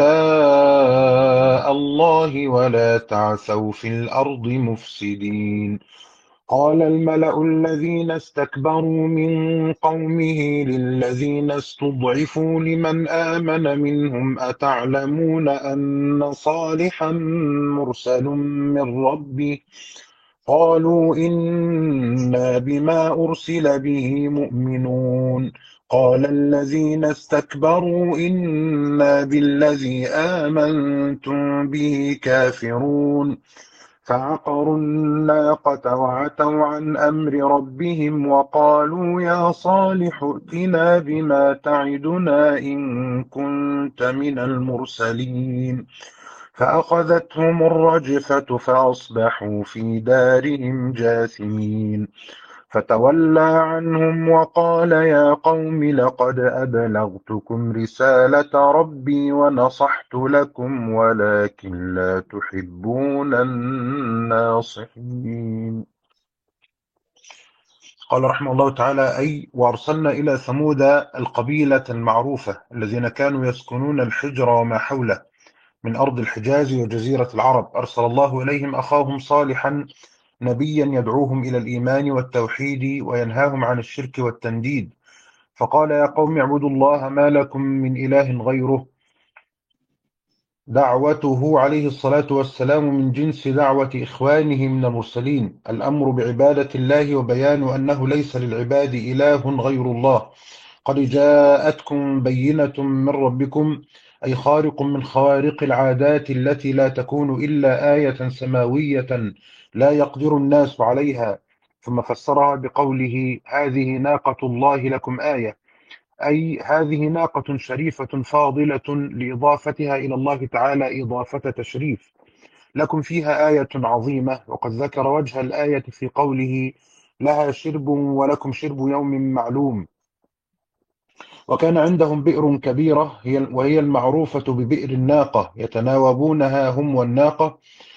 آلاء الله ولا تعثوا في الأرض مفسدين. قال الملأ الذين استكبروا من قومه للذين استضعفوا لمن آمن منهم أتعلمون أن صالحا مرسل من ربه قالوا إنا بما أرسل به مؤمنون. قال الذين استكبروا إنا بالذي آمنتم به كافرون. فعقروا الناقة وعتوا عن أمر ربهم وقالوا يا صالح ائتنا بما تعدنا إن كنت من المرسلين فأخذتهم الرجفة فأصبحوا في دارهم جاثمين فتولى عنهم وقال يا قوم لقد أبلغتكم رسالة ربي ونصحت لكم ولكن لا تحبون الناصحين. قال رحمه الله تعالى أي وأرسلنا إلى ثمود القبيلة المعروفة الذين كانوا يسكنون الحجر وما حوله من أرض الحجاز وجزيرة العرب، أرسل الله إليهم أخاهم صالحا نبيا يدعوهم إلى الإيمان والتوحيد وينهاهم عن الشرك والتنديد، فقال يا قوم اعبدوا الله ما لكم من إله غيره. دعوته عليه الصلاة والسلام من جنس دعوة إخوانه من المرسلين، الأمر بعبادة الله وبيان أنه ليس للعباد إله غير الله. قد جاءتكم بينة من ربكم أي خارق من خوارق العادات التي لا تكون إلا آية سماوية لا يقدر الناس عليها، ثم فسرها بقوله هذه ناقة الله لكم آية، أي هذه ناقة شريفة فاضلة لإضافتها إلى الله تعالى إضافة تشريف، لكم فيها آية عظيمة. وقد ذكر وجه الآية في قوله لها شرب ولكم شرب يوم معلوم. وكان عندهم بئر كبيرة وهي المعروفة ببئر الناقة يتناوبونها هم والناقة،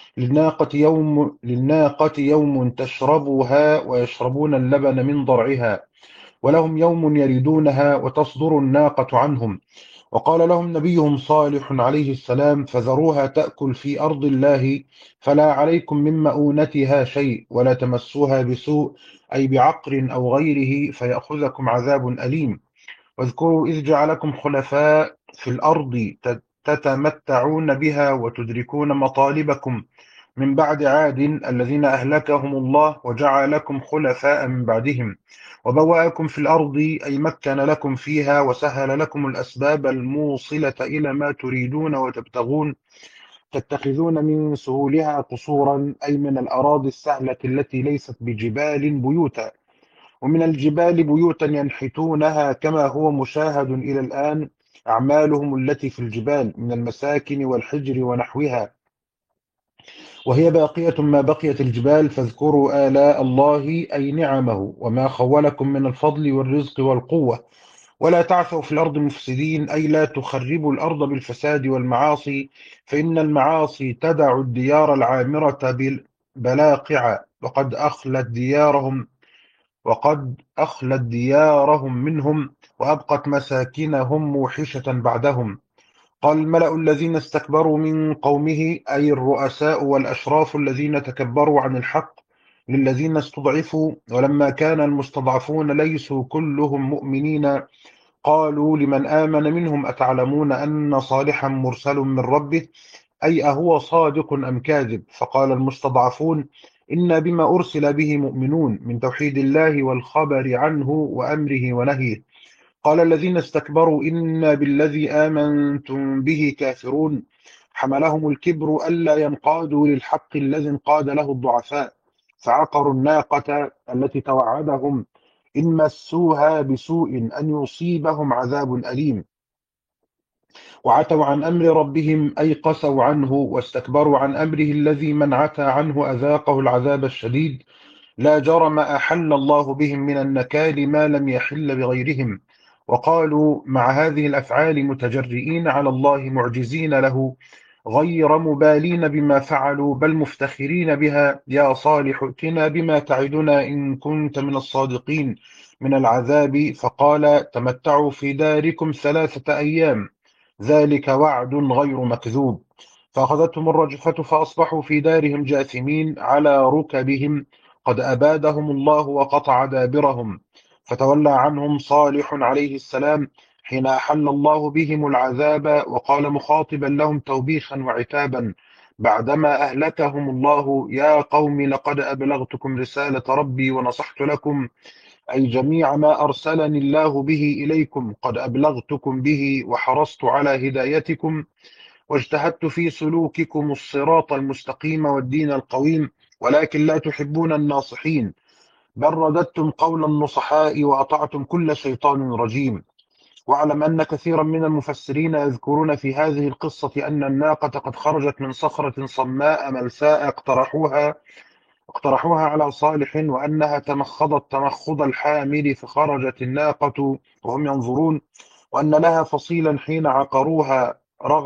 للناقة يوم تشربها ويشربون اللبن من ضرعها، ولهم يوم يريدونها وتصدر الناقة عنهم. وقال لهم نبيهم صالح عليه السلام فذروها تأكل في أرض الله فلا عليكم من مؤونتها شيء ولا تمسوها بسوء أي بعقر أو غيره فيأخذكم عذاب أليم. واذكروا إذ جعلكم خلفاء في الأرض تتمتعون بها وتدركون مطالبكم من بعد عاد الذين أهلكهم الله وجعلكم خلفاء من بعدهم وبوأكم في الأرض أي مكن لكم فيها وسهل لكم الأسباب الموصلة إلى ما تريدون تتخذون من سهولها قصورا أي من الأراضي السهلة التي ليست بجبال بيوتا، ومن الجبال بيوتا ينحتونها كما هو مشاهد إلى الآن أعمالهم التي في الجبال من المساكن والحجر ونحوها، وهي باقية ما بقيت الجبال. فاذكروا آلاء الله أي نعمه وما خولكم من الفضل والرزق والقوة، ولا تعثوا في الأرض مفسدين أي لا تخربوا الأرض بالفساد والمعاصي، فإن المعاصي تدع الديار العامرة بالبلاقع وقد أخلت ديارهم منهم وأبقت مساكنهم موحشة بعدهم. قال الملأ الذين استكبروا من قومه أي الرؤساء والأشراف الذين تكبروا عن الحق للذين استضعفوا، ولما كان المستضعفون ليسوا كلهم مؤمنين قالوا لمن آمن منهم أتعلمون أن صالحا مرسل من ربه أي أهو صادق أم كاذب؟ فقال المستضعفون إنا بما أرسل به مؤمنون من توحيد الله والخبر عنه وأمره ونهيه. قال الذين استكبروا إنا بالذي آمنتم به كافرون، حملهم الكبر ألا ينقادوا للحق الذي انقاد له الضعفاء، فعقروا الناقة التي توعدهم إن مسوها بسوء أن يصيبهم عذاب أليم، وعتوا عن أمر ربهم أي قسوا عنه واستكبروا عن أمره الذي من عتى عنه أذاقه العذاب الشديد. لا جرم أحل الله بهم من النكال ما لم يحل بغيرهم، وقالوا مع هذه الأفعال متجرئين على الله معجزين له غير مبالين بما فعلوا بل مفتخرين بها يا صالح ائتنا بما تعدنا إن كنت من الصادقين من العذاب. فقال تمتعوا في داركم 3 أيام ذلك وعد غير مكذوب. فأخذتهم الرجفة فأصبحوا في دارهم جاثمين على ركبهم قد أبادهم الله وقطع دابرهم. فتولى عنهم صالح عليه السلام حين أحل الله بهم العذاب وقال مخاطبا لهم توبيخا وعتابا بعدما أهلكهم الله يا قوم لقد أبلغتكم رسالة ربي ونصحت لكم أي جميع ما أرسلني الله به إليكم قد أبلغتكم به وحرصت على هدايتكم واجتهدت في سلوككم الصراط المستقيم والدين القويم، ولكن لا تحبون الناصحين، بل رددتم قول النصحاء وأطعتم كل شيطان رجيم. واعلم أن كثيرا من المفسرين يذكرون في هذه القصة أن الناقة قد خرجت من صخرة صماء ملساء اقترحوها على صالح، وأنها تمخضت تمخض الحامل فخرجت الناقة وهم ينظرون، وأن لها فصيلا حين عقروها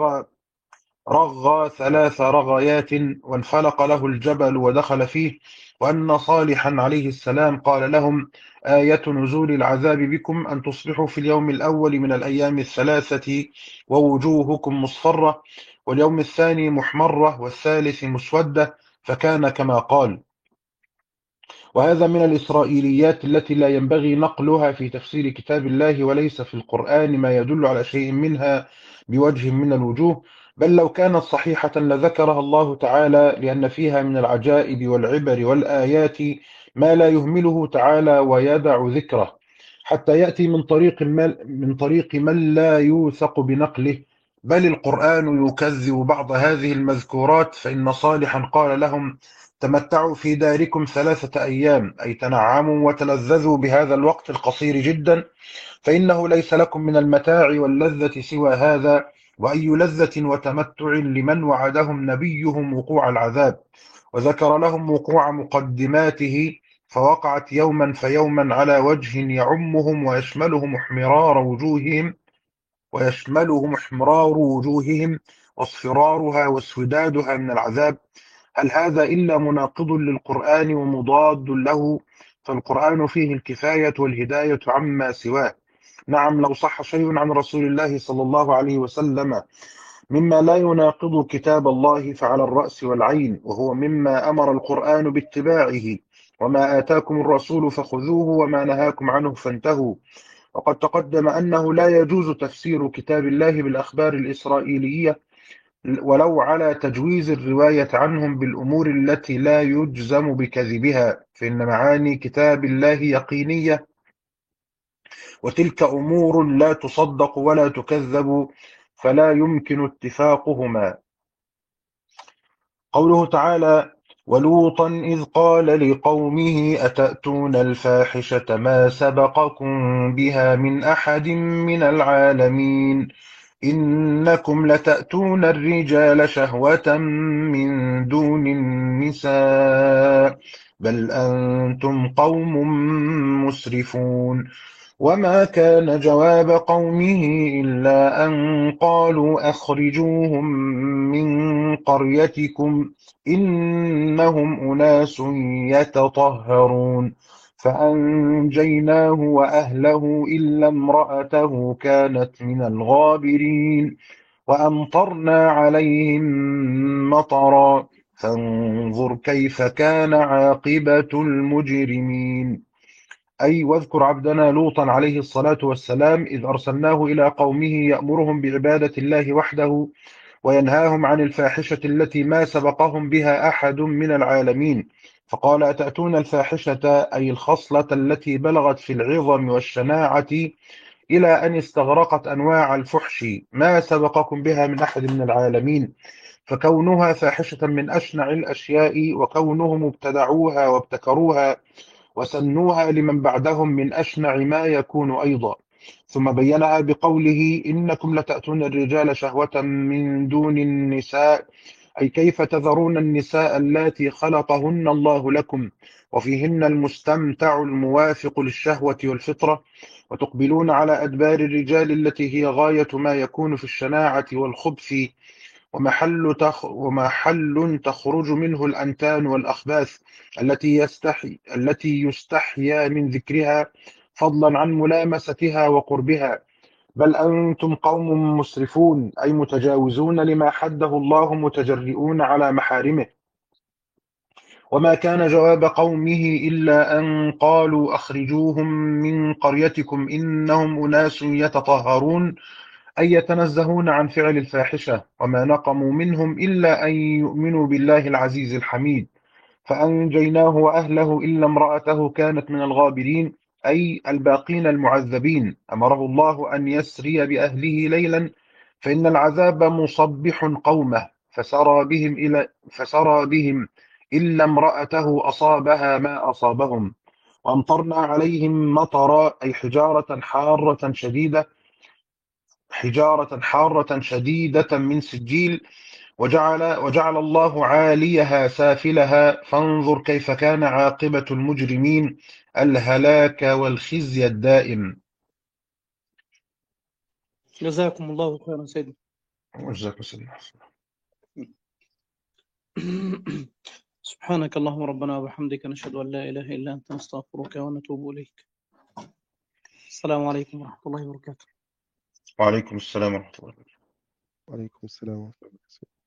رغى 3 رغيات وانفلق له الجبل ودخل فيه، وأن صالحا عليه السلام قال لهم: آية نزول العذاب بكم أن تصبحوا في اليوم الأول من الأيام 3 ووجوهكم مصفرة، واليوم الثاني محمرة، والثالث مسودة، فكان كما قال. وهذا من الإسرائيليات التي لا ينبغي نقلها في تفسير كتاب الله، وليس في القرآن ما يدل على شيء منها بوجه من الوجوه، بل لو كانت صحيحة لذكرها الله تعالى، لأن فيها من العجائب والعبر والآيات ما لا يهمله تعالى ويدع ذكره حتى يأتي من طريق من لا يوثق بنقله. بل القرآن يكذب بعض هذه المذكورات، فإن صالحا قال لهم: تمتعوا في داركم 3 أيام، أي تنعموا وتلذذوا بهذا الوقت القصير جدا، فإنه ليس لكم من المتاع واللذة سوى هذا، وأي لذة وتمتع لمن وعدهم نبيهم وقوع العذاب، وذكر لهم وقوع مقدماته، فوقعت يوما فيوما على وجه يعمهم ويشملهم احمرار وجوههم واصفرارها واسودادها من العذاب. هل هذا إلا مناقض للقرآن ومضاد له؟ فالقرآن فيه الكفاية والهداية عما سواه. نعم، لو صح شيء عن رسول الله صلى الله عليه وسلم مما لا يناقض كتاب الله فعلى الرأس والعين، وهو مما أمر القرآن باتباعه: وما آتاكم الرسول فخذوه وما نهاكم عنه فانتهوا. وقد تقدم أنه لا يجوز تفسير كتاب الله بالأخبار الإسرائيلية، ولو على تجويز الرواية عنهم بالأمور التي لا يجزم بكذبها، فإن معاني كتاب الله يقينية، وتلك أمور لا تصدق ولا تكذب، فلا يمكن اتفاقهما. قوله تعالى: ولوطا إذ قال لقومه أتأتون الفاحشة ما سبقكم بها من أحد من العالمين إنكم لتأتون الرجال شهوة من دون النساء بل أنتم قوم مسرفون. وما كان جواب قومه إلا أن قالوا أخرجوهم من قريتكم إنهم أناس يتطهرون، فأنجيناه وأهله إلا امرأته كانت من الغابرين، وأمطرنا عليهم مطرا، فانظر كيف كان عاقبة المجرمين. أي واذكر عبدنا لوطا عليه الصلاة والسلام إذ أرسلناه إلى قومه يأمرهم بعبادة الله وحده وينهاهم عن الفاحشة التي ما سبقهم بها أحد من العالمين، فقال: أتأتون الفاحشة، أي الخصلة التي بلغت في العظم والشناعة إلى أن استغرقت أنواع الفحش ما سبقكم بها من أحد من العالمين، فكونها فاحشة من أشنع الأشياء، وكونهم ابتدعوها وابتكروها وسنوها لمن بعدهم من أشنع ما يكون أيضا. ثم بينها بقوله: إنكم لتأتون الرجال شهوة من دون النساء، أي كيف تذرون النساء اللاتي خلقهن الله لكم وفيهن المستمتع الموافق للشهوة والفطرة، وتقبلون على أدبار الرجال التي هي غاية ما يكون في الشناعة والخبث، ومحل تخرج منه الأنتان والأخباث التي يستحيا من ذكرها فضلا عن ملامستها وقربها. بل أنتم قوم مسرفون، أي متجاوزون لما حده الله متجرئون على محارمه. وما كان جواب قومه إلا أن قالوا أخرجوهم من قريتكم إنهم أناس يتطهرون، أي يتنزهون عن فعل الفاحشة. وما نقموا منهم إلا أن يؤمنوا بالله العزيز الحميد، فأنجيناه وأهله إلا امرأته كانت من الغابرين، أي الباقين المعذبين. أمره الله أن يسري بأهله ليلا فإن العذاب مصبح قومه فسرى بهم إلا امرأته أصابها ما أصابهم وأمطرنا عليهم مطرا أي حجارة حارة شديدة من سجيل وجعل الله عاليها سافلها فانظر كيف كان عاقبة المجرمين الهلاك والخزي الدائم. جزاكم الله خيرا سيدنا. وجزاكم الله. سبحانك اللهم ربنا وبحمدك نشهد أن لا إله إلا أنت نستغفرك ونتوب إليك. السلام عليكم ورحمة الله وبركاته. وعليكم السلام ورحمة الله. وعليكم السلام ورحمة الله.